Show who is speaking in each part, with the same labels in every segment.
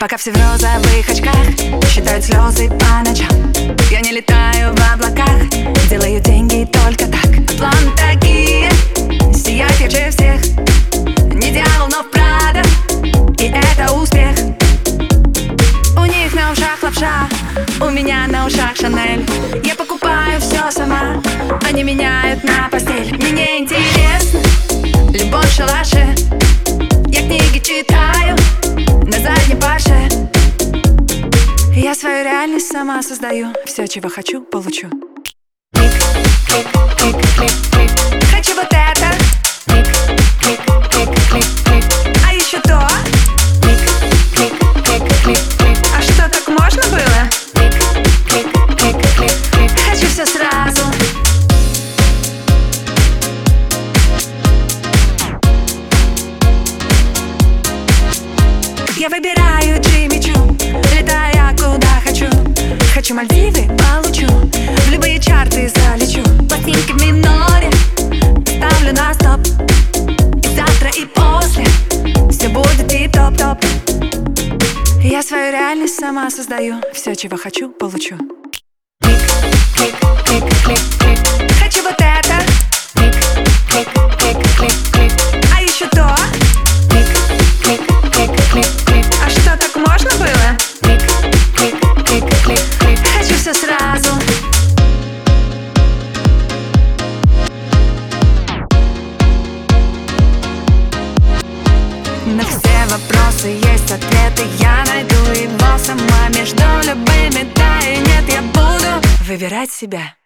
Speaker 1: Пока все в розовых очках считают слезы по ночам, я не летаю в облаках, делаю деньги только так. А планы такие, сияет ярче всех. Не дьявол, но Прада, и это успех. У них на ушах лапша, у меня на ушах Шанель. Я покупаю все сама, они меняют на постель. Мне не интересно любовь в шалаше, я книги читаю на заднем паше. Я свою реальность сама создаю, все, чего хочу, получу. Клик, клик, клик, клик, клик. Хочу вот это. Клик, клик, клик, клик, клик. А еще то. Клик, клик, клик, клик, клик. А что, так можно было? Клик, клик, клик, клик, клик. Хочу все сразу. Я выбираю Джимми Чу, летая куда хочу. Хочу Мальдивы, получу, в любые чарты залечу. Пластинки в миноре ставлю на стоп, и завтра, и после все будет тип-топ-топ. Я свою реальность сама создаю, все, чего хочу, получу. Клик, клик, клик, клик, клик. Хочу вот это. Клик, клик, клик, клик, клик. А еще то. Клик, клик, клик, клик, клик. А что, так можно было? Клик, клик, клик, клик, клик. Хочу все сразу. На все вопросы есть ответы, я найду его сама. Между любыми да и нет я буду выбирать себя.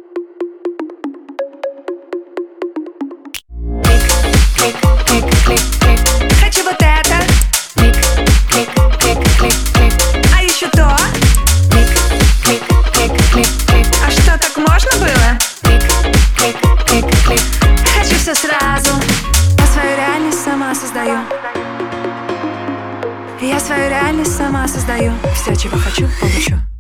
Speaker 1: Клик, клик, клик, клик, клик. Хочу вот это. Клик, клик, клик, клик, клик. А еще то. Клик, клик, клик, клик, клик. А что, так можно было? Клик, клик, клик, клик. Хочу все сразу. Я свою реальность сама создаю. Я свою реальность сама создаю. Все, чего хочу, получу.